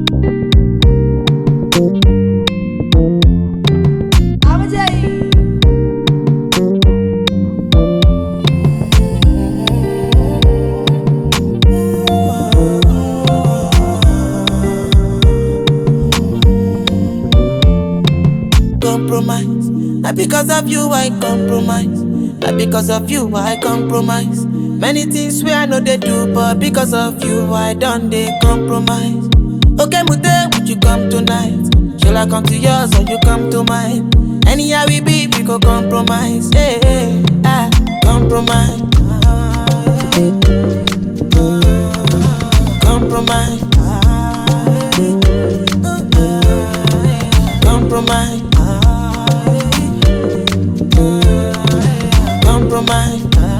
Compromise. Not because of you I compromise. Not because of you I compromise. Many things where I know they do, but because of you I done they compromise. Okay, Mute, would you come tonight? Shall I come to yours or you come to mine? Anyhow we go compromise. Hey, hey, ah, compromise. Compromise. Compromise. Compromise.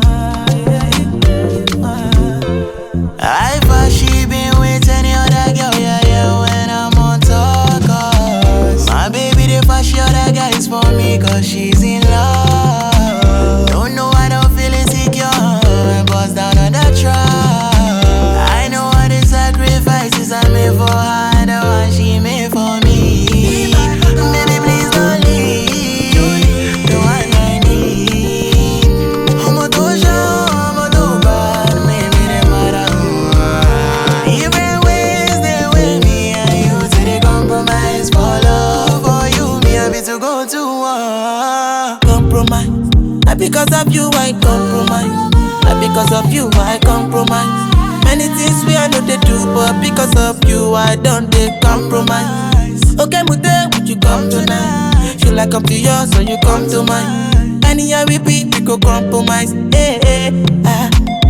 I thought she been with any other girl, yeah, when I'm on tour, cause my baby, the first she other guy is for me, cause she's in love. Don't know, I don't feel insecure, I bust down on the track. I know all the sacrifices I made for her, the one she made for me. Baby, please don't leave, the one I need. I'm a doja, I'm a doba, maybe they matter. Even ways they with me and you say they compromise for love. For you, me I be to go to war. Compromise. Not because of you I compromise. Not because of you I compromise. Many things we I know they do, but because of you I don't they compromise. Okay, Mute, would you come tonight? Should I come to yours or you come to mine? Anyhow we go compromise. Hey, hey, ah.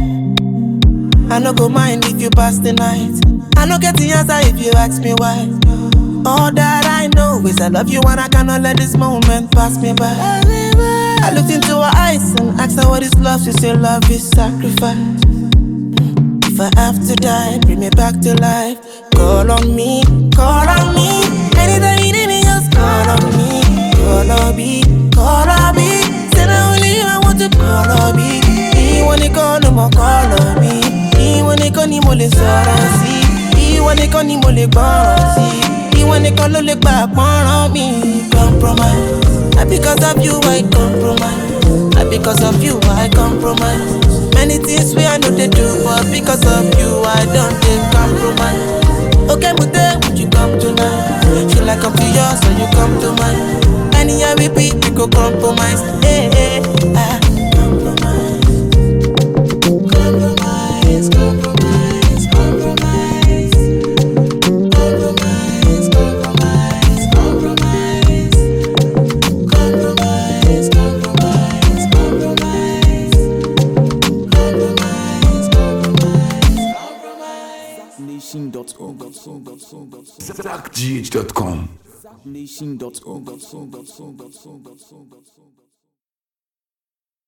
I no go mind if you pass the night. I no get the answer if you ask me why. All that I know is I love you and I cannot let this moment pass me by. I looked into her eyes and asked her what is love. She said love is sacrifice. If I have to die, bring me back to life. Call on me, call on me. Anytime you need me, just call on me. Call on me, call on me. Say not only you I want to call on me. He wanna call no more call on me. He wanna call ni mo le sọ̀rọ̀ sí. He wanna call ni mo le gbọ́ràn sí. He wanna call ló lè gbà pọ́nrán mi. Compromise. Not because of you I compromise. Not because of you I compromise. Many things we I know they do, but because of you I don't take compromise. Okay, Mute, would you come tonight? Should I come to yours or you come to mine? Anyhow we go compromise. Hey, hey, ah. Compromise. Compromise, compromise, compromise. Compromise, compromise, compromise. Compromise, compromise, compromise. Compromise, compromise. Nation.org. ZachGH.com. Nation.org.